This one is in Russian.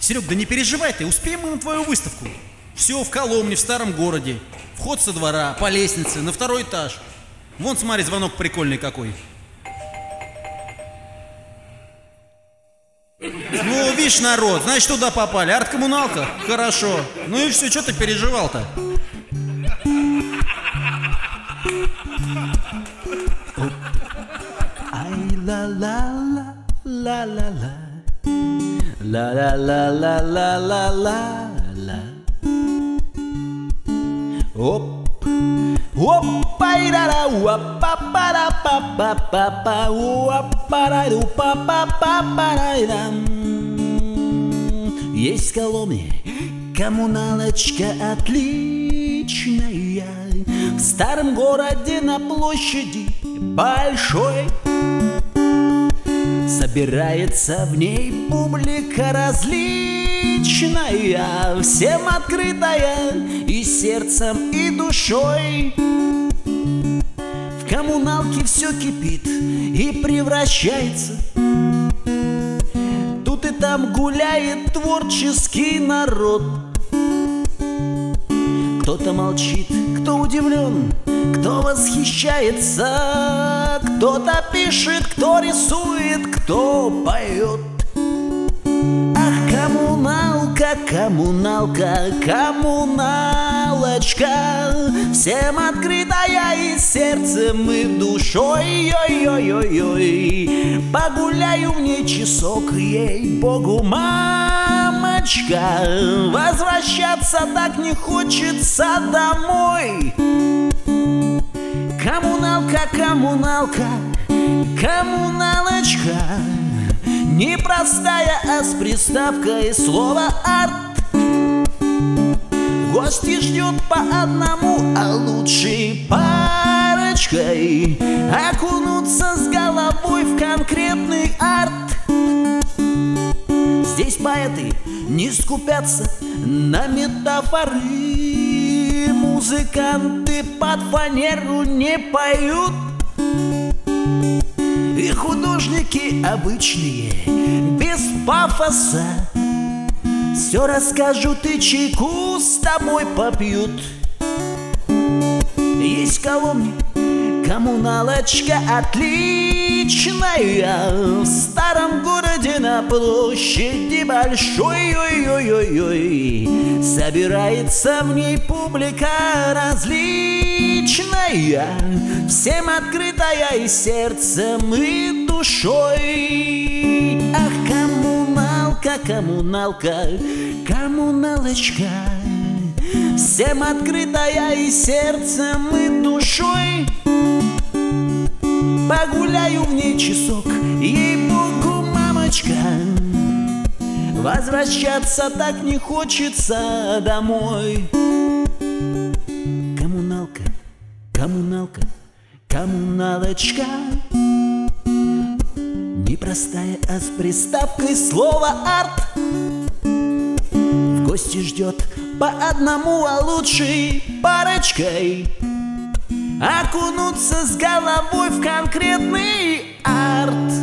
Серег, да не переживай ты, успеем мы на твою выставку. Все в Коломне, в старом городе. Вход со двора, по лестнице, на второй этаж. Вон, смотри, звонок прикольный какой. Ну, видишь, народ, значит, туда попали. Арт-коммуналка? Хорошо. Ну и все, что ты переживал-то? Ай ла-ла-ла, ла-ла-ла, ла-ла-ла-ла-ла-ла-ла. Оп, оп, ай-ра-ра, уа-па-па-ра-па-па-па-па, уа-па-ра-ду-па-па-па-па-ра-рам. Есть в Коломне коммуналочка отличная, в старом городе на площади большой. Собирается в ней публика различная, всем открытая и сердцем, и душой. В коммуналке все кипит и превращается. Тут и там гуляет творческий народ. Кто-то молчит, кто удивлен, кто восхищается, кто-то пишет, кто рисует, кто поет. Ах, коммуналка, коммуналка, коммуналочка, всем открытая и сердцем, и душой. Ой-ой-ой-ой, погуляю в ней часок, ей-богу, мамочка, возвращаться так не хочется домой. Коммуналка, коммуналка, коммуналочка, непростая, а с приставкой слова арт. Гости ждет по одному, а лучше парочкой окунуться с головой в конкретный арт. Здесь поэты не скупятся на метафоры, музыканты под фанеру не поют, и художники обычные, без пафоса, все расскажут и чайку с тобой попьют. Есть в Коломне коммуналочка отличная, в старом городе на площади большой. Ой-ой-ой-ой, собирается в ней публика различная, всем открытая и сердцем, и душой. Ах, коммуналка, коммуналка, коммуналочка, всем открытая и сердцем, и душой. Погуляю в ней часок, ей-богу, мамочка, возвращаться так не хочется домой. Коммуналка, коммуналка, коммуналочка, непростая, а с приставкой слова арт. В гости ждет по одному, а лучше парочкой окунуться с головой в конкретный арт.